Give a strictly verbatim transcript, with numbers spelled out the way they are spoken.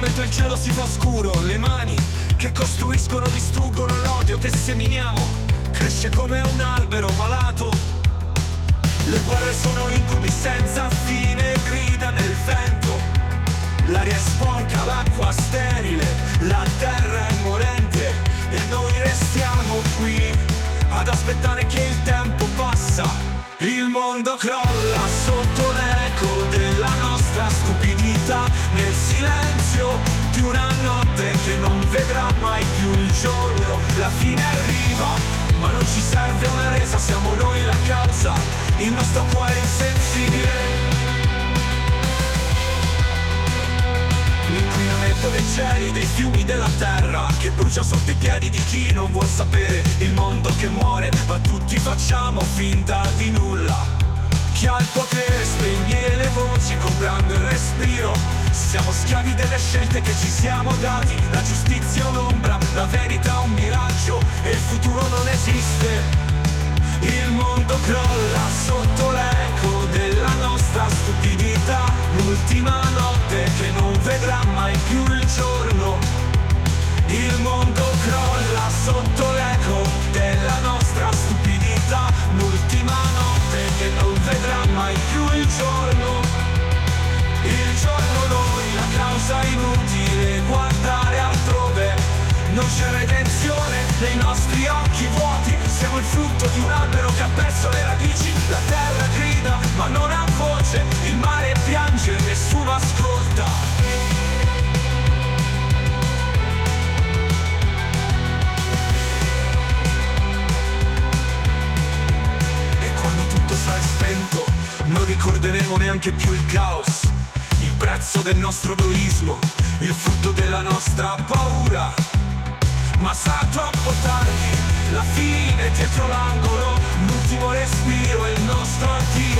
mentre il cielo si fa scuro, le mani che costruiscono distruggono, l'odio che seminiamo cresce come un albero malato. Le guerre sono incubi senza fine, grida nel vento. L'aria è sporca, l'acqua sterile, la terra è morente e noi restiamo qui ad aspettare che il tempo passa. Il mondo crolla sotto l'eco della nostra stupidità, nel silenzio di una notte che non vedrà mai più il giorno. La fine arriva, ma non ci serve una resa, siamo noi la causa, il nostro cuore insensibile. L'inquinamento dei cieli, dei fiumi, della terra che brucia sotto i piedi di chi non vuol sapere. Il mondo che muore, ma tutti facciamo finta di nulla. Chi ha il potere spegne le voci comprando il respiro. Siamo schiavi delle scelte che ci siamo dati. La giustizia è un'ombra, la verità un miraggio e il futuro non esiste. Il mondo crolla sotto l'eco della nostra stupidità. L'ultima notte che non vedrà mai più il giorno. Il mondo crolla sotto l'eco della nostra stupidità. L'ultima notte che non vedrà mai più il giorno. Il giorno noi, la causa inutile, guardare altrove. Non c'è redenzione nei nostri occhi vuoti. Siamo il frutto di un albero che ha perso le radici. La terra grida ma non ha voce. Il mare piange, nessuno ascolta. E quando tutto sarà spento, non ricorderemo neanche più il caos, il prezzo del nostro egoismo, il frutto della nostra paura. Ma sarà troppo tardi, la fine dietro l'angolo, l'ultimo respiro è il nostro addio.